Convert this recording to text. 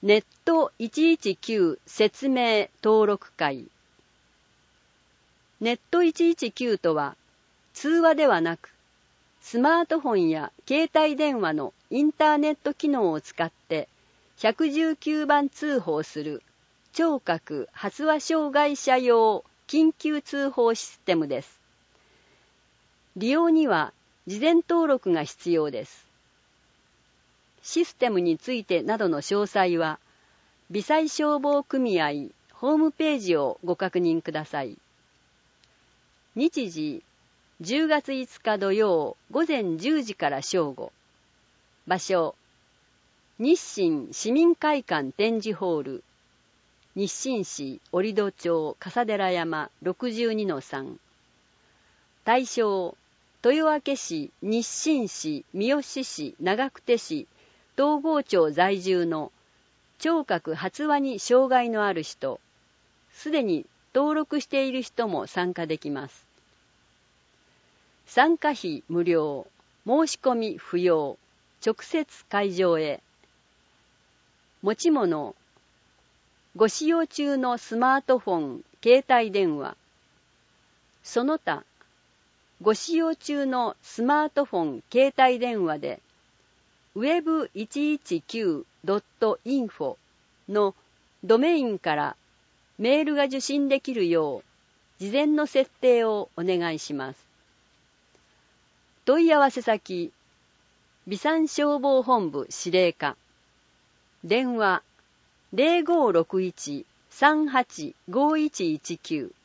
ネット119説明登録会。ネット119とは、通話ではなく、スマートフォンや携帯電話のインターネット機能を使って119番通報する聴覚発話障害者用緊急通報システムです。利用には事前登録が必要です。システムについてなどの詳細は、微細消防組合ホームページをご確認ください。日時、10月5日土曜午前10時から正午。場所、日清市民会館展示ホール、日清市折戸町笠寺山 62-3。対象、豊明市、日清市、三好市、長久手市、東郷町在住の聴覚発話に障害のある人、すでに登録している人も参加できます。参加費無料、申し込み不要、直接会場へ。持ち物、ご使用中のスマートフォン、携帯電話、その他、ご使用中のスマートフォン、携帯電話で、web119.info のドメインからメールが受信できるよう、事前の設定をお願いします。問い合わせ先、備産消防本部司令課。電話、0561-385119